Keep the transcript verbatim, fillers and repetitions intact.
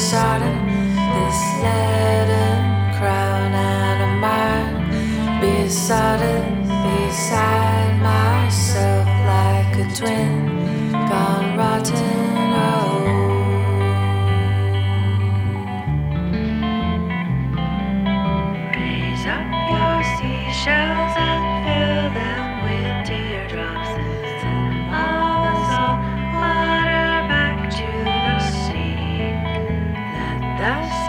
besotted this leaden crown and a mind besotted beside myself like a twin gone rotten. Oh, raise up your seashells and fill them with teardrops and send all the salt water back to the sea. Let the